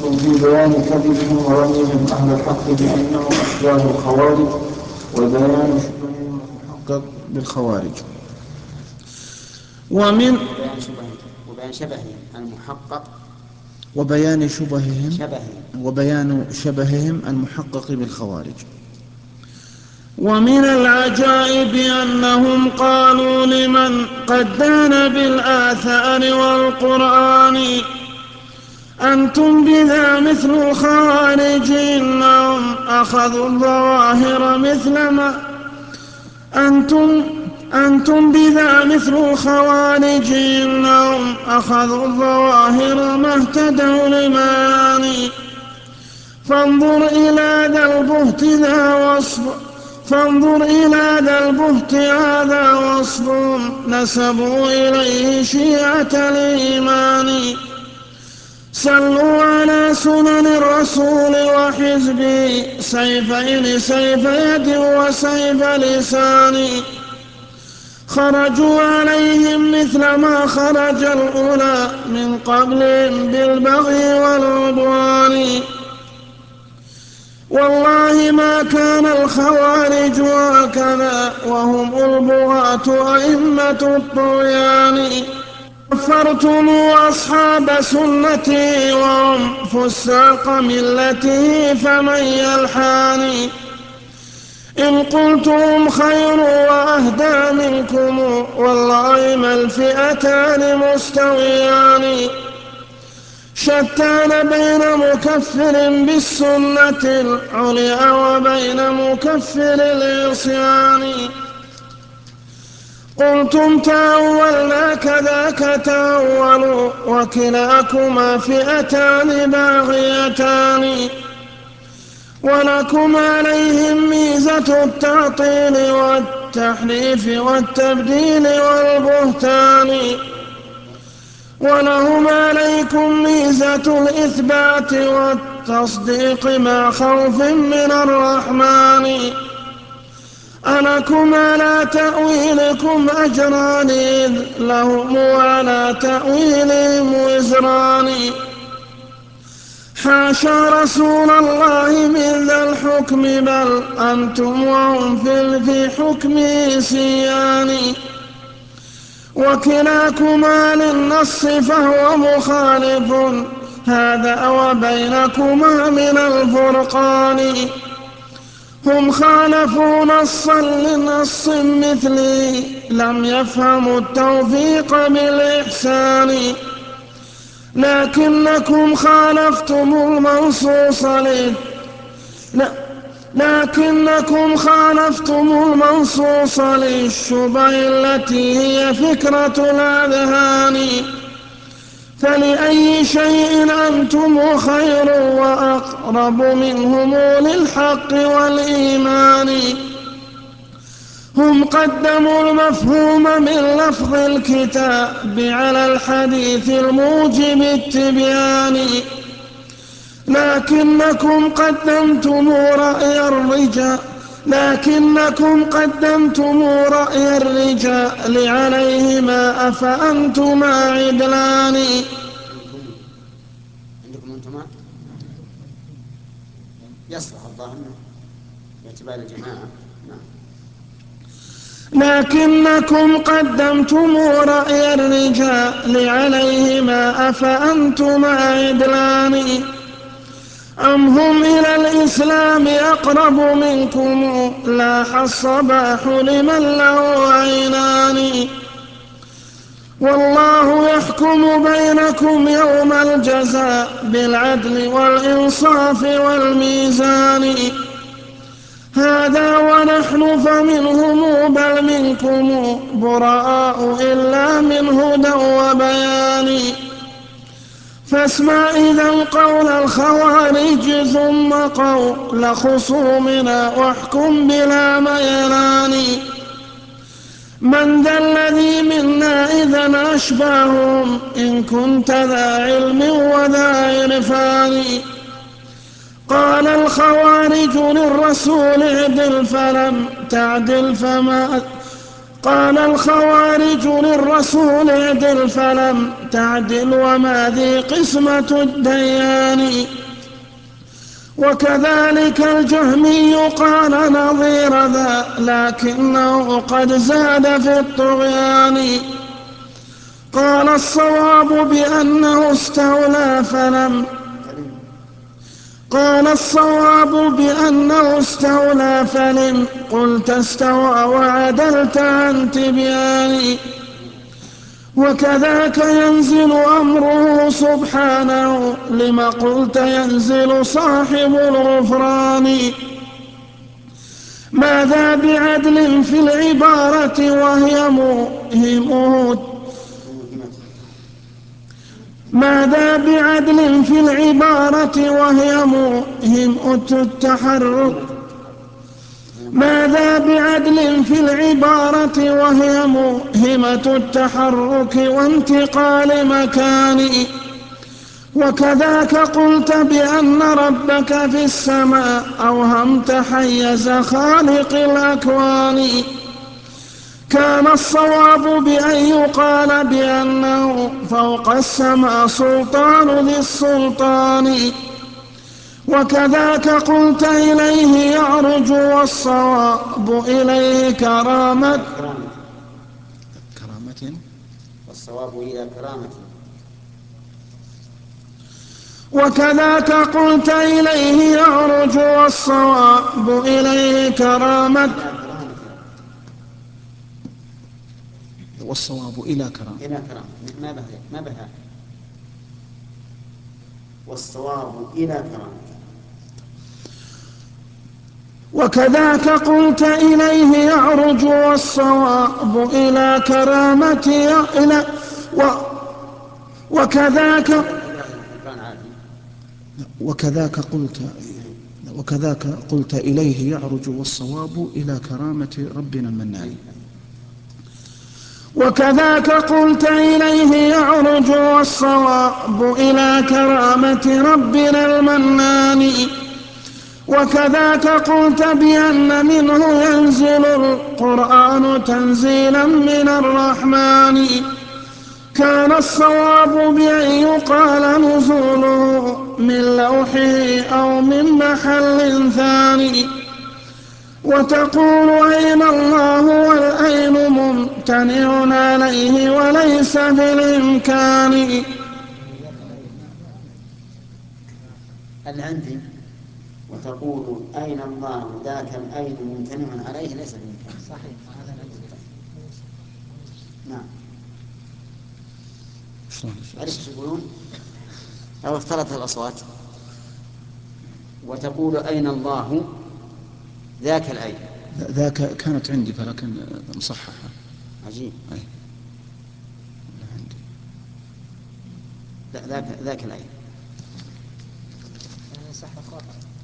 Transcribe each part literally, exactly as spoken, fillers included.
فصل في بيان كذبهم ورميهم أهل الحق بأنهم أشباه الخوارج وبيان شبههم المحقق بالخوارج. ومن وبيان شبههم المحقق وبيان شبههم شبههم وبيان شبههم المحقق بالخوارج. ومن العجائب أنهم قالوا لمن قد دان بالآثار والقرآن أنتم بذا مثل الخوارج إنهم أخذوا الظواهر مثل ما أنتم أنتم بذا مثل الخوارج إنهم أخذوا الظواهر ما اهتدوا لمعاني فانظر إلى ذا البهت ذا وصف فانظر إلى ذا البهت هذا وصف نسبوا إليه شيعة الإيمان سلوا على سنن الرسول وحزبه سيفين سيف يد وسيف لسان خرجوا عليهم مثل ما خرج الأولى من قبلهم بالبغي والعدوان والله ما كان الخوارج هكذا وهم البغاة أئمة الطغيان كفرتم أصحاب سنتي وهم فساق ملته فمن يلحاني إن قلتم خير وأهدى منكم والله ما الفئتان مستويان شتان بين مكفر بالسنة العليا وبين مكفر العصيان قلتم تأولنا كذاك تأولوا وكلاكما فئتان باغيتان ولكم عليهم ميزة التعطيل والتحريف والتبديل والبهتان ولهم عليكم ميزة الإثبات والتصديق مع خوف من الرحمن ألكم على تأويلكم أجران إذ لهم على تأويلهم وزران حاشا رسول الله من ذا الحكم بل أنتم وهم في حكمه سيان وكلاكما للنص فهو مخالف هذا وبينكما من الفرقان هم خالفوا نصا لنص مثلي لم يفهموا التوفيق بالإحسان لكنكم خالفتم المنصوص لل... لا لكنكم خالفتم المنصوص للشبه التي هي فكرة الأذهان فلأي شيء أنتم خير وأقرب منهم للحق والإيمان هم قدموا المفهوم من لفظ الكتاب على الحديث الموجب التبيان لكنكم قدمتم رأي الرجال لكنكم قدمتم رأي الرجال عليهما أفأنتما عدلان عندكم أنتما يصلح الظاهر باعتبار الجماعة لكنكم قدمتم رأي الرجال عليهما أفأنتما عدلان أم هم إلى الإسلام أقرب منكم لاح الصباح لمن له عينان والله يحكم بينكم يوم الجزاء بالعدل والإنصاف والميزان هذا ونحن فمنهم بل منكم براء إلا من هدى وبيان فاسمع إذا قول الخوارج ثم قول خصومنا واحكم بلا ميلان من ذا الذي منا إذا أشباههم إن كنت ذا علم وذا عرفان قال الخوارج للرسول اعدل فلم تعدل فما قال الخوارج للرسول اعدل فلم تعدل وما ذي قسمة الديان وكذلك الجهمي قال نظير ذا لكنه قد زاد في الطغيان. قال الصواب بأنه استولى فلم قال الصواب بأنه استولى فلم قلت استوى وعدلت عن تبيان. وكذاك ينزل أمره سبحانه لما قلت ينزل صاحب الغفران. ماذا بعدل في العبارة وهي موهمه ماذا بعدل في العبارة وهي موهمة التحرك ماذا بعدل في العبارة وهي موهمة التحرك وانتقال مكان. وكذاك قلت بأن ربك في السماء أوهمت حيز خالق الأكوان. كان الصواب بأن يقال بأنه فوق السماء سلطان ذي السلطان. وكذاك قلت إليه يعرج والصواب إليه كرامة كرامة والصواب إلى كرامة. وكذاك قلت إليه يعرج والصواب إليه كرامة والصواب إلى كرامة إلى كرامة ما بها ما بها والصواب إلى كرامة. وكذاك قلت إليه يعرج والصواب إلى كرامة إلى و وكذاك وكذاك قلت وكذاك قلت إليه يعرج والصواب إلى كرامة ربنا المنان. وكذاك قلت إليه يعرج والصواب إلى كرامة ربنا المنان. وكذاك قلت بأن منه ينزل القرآن تنزيلا من الرحمن. كان الصواب بأن يقال نزوله من لوحه أو من محل ثاني. وتقول أين الله والأين ممتنع عليه وليس بالإمكان. العندي وتقول أين الله ذاك الأين ممتنع عليه ليس بالإمكان. صحيح هذا العندي. نعم. عرفت يقولون أو اختلط الأصوات. وتقول أين الله ذاك الأين. ذاك كانت عندي فلكن مصححة. عجيب. أي. لا ذاك ذاك الأين. صح خطأ.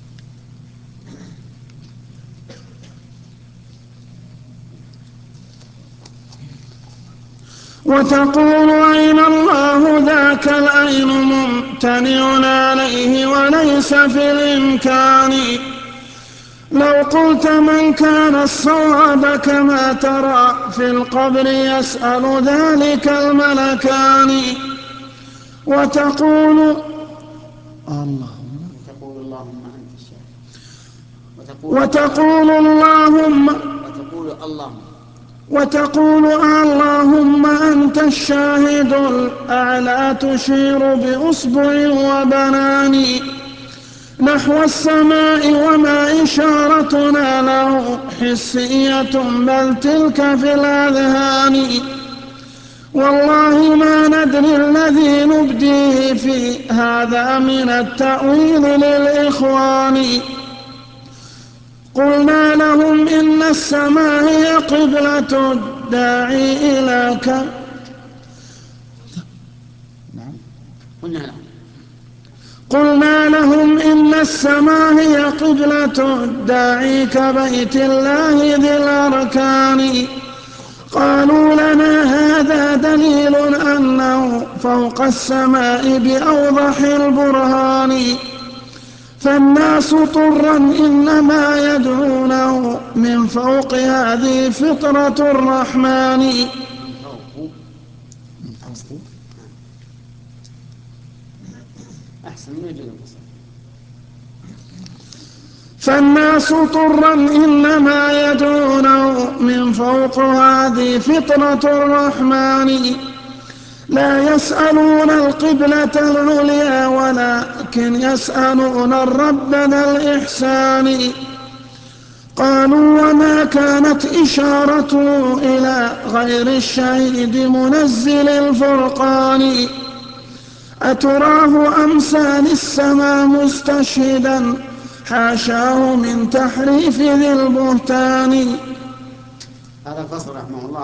وتقول أين الله ذاك الأين ممتنع عليه وليس في الإمكان. لو قلت من كان الصواب كما ترى في القبر يسأل ذلك الملكان. وتقول اللهم وتقول اللهم أنت الشاهد. وتقول اللهم وتقول اللهم وتقول اللهم أنت الشاهد الأعلى تشير بأصبع وبنان نحو السماء وما إشارتنا له حسية بل تلك في الأذهان. والله ما ندري الذي نبديه في هذا من التأويل للإخوان. قلنا لهم إن السماء هي قبلة الداعي إلى ك نعم قلنا لهم قلنا لهم إن السماء هي قبلة الداعي كبيت الله ذي الأركان. قالوا لنا هذا دليل أنه فوق السماء بأوضح البرهان. فالناس طرا إنما يدعونه من فوق هذه فطرة الرحمن. أحسن من يجوز فالناس طرا إنما يدعونه من فوق هذه فطرة الرحمن لا يسألون القبلة العليا ولكن يسألون الرب ذا الإحسان قالوا وما كانت إشارته إلى غير الشهيد منزل الفرقان أتراه أمثال السماء مستشهدا حاشاه من تحريف ذي البهتان. هذا الفصل رحمه الله